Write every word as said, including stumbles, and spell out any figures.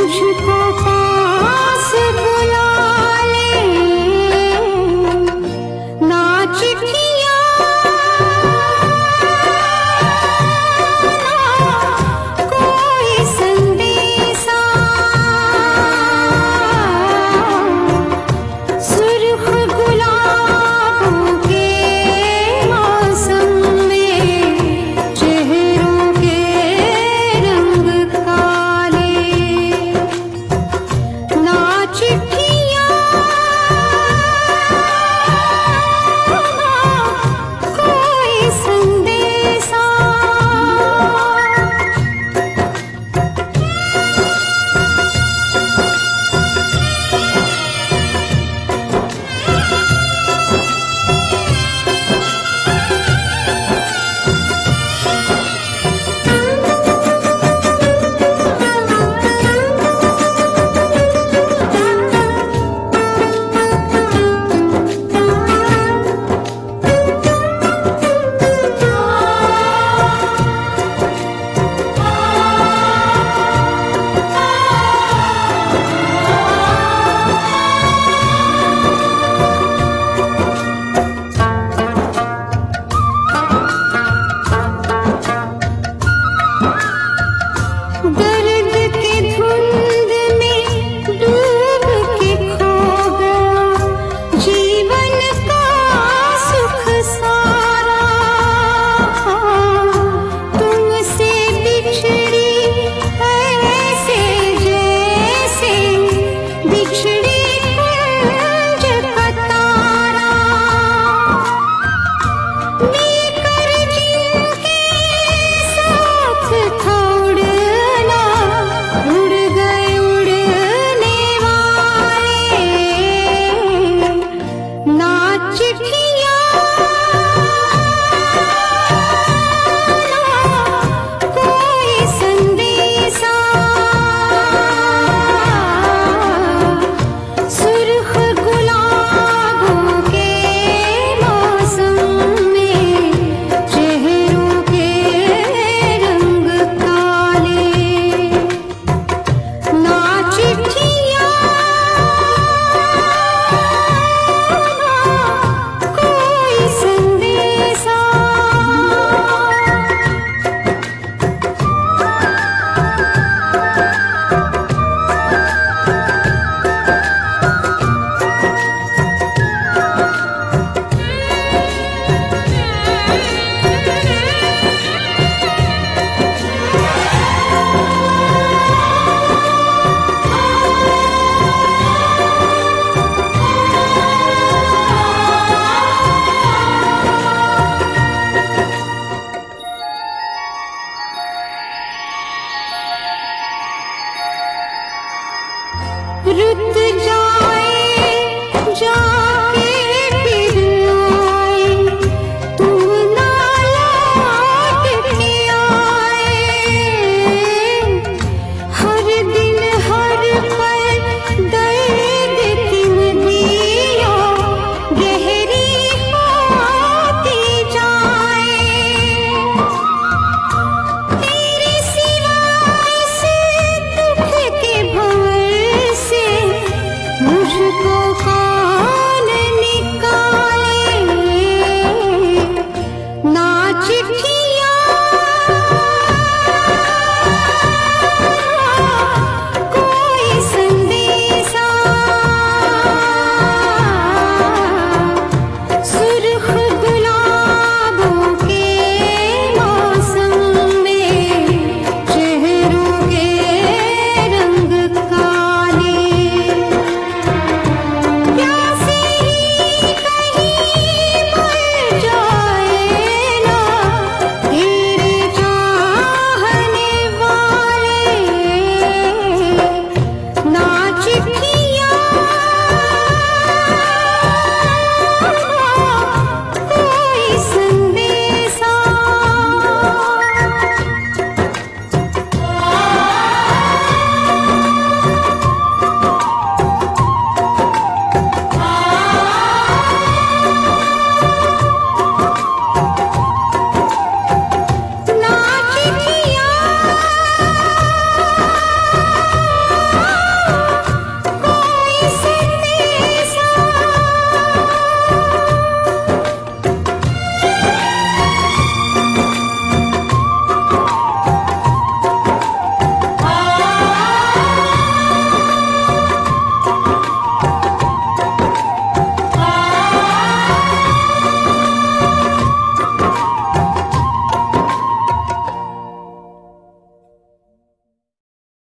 मुझको पास बुला ले, ना चिट्ठियाँ ना कोई संदेशा, सुर्ख गुलाबों के मौसम में चेहरों के रंग काले, ना चिट्ठियाँ ना कोई संदेशा। दर्द के धुंध में डूब के खो गया जीवन का सुख सारा, तुमसे बिछड़ी ऐसे जैसे बिछड़ी कुंज का तारा, लेकर जिनके साथ था उड़ना, उड़ गए उड़ने वाले, ना चिट्ठियाँ ना कोई संदेशा, सुर्ख गुलाबों के मौसम में चेहरों के रंग काले, ना चिट्ठियाँ ना कोई संदेशा। रुत जाए जाके फिर आए, तुम ना लौट के आए, हर दिन हर पल दर्द तुम दियो गहरी होती जाए, तेरे सिवा इस दुख के भंवर से मुझको कौन निकाले, ना चिट्ठियाँ ना कोई संदेशा, सुर्ख गुलाबों के मौसम में चेहरों के रंग काले, प्यासे ही कहीं मर जाए ना तेरे चाहने वाले, ना चिट्ठियाँ ना कोई संदेशा। ना चिट्ठी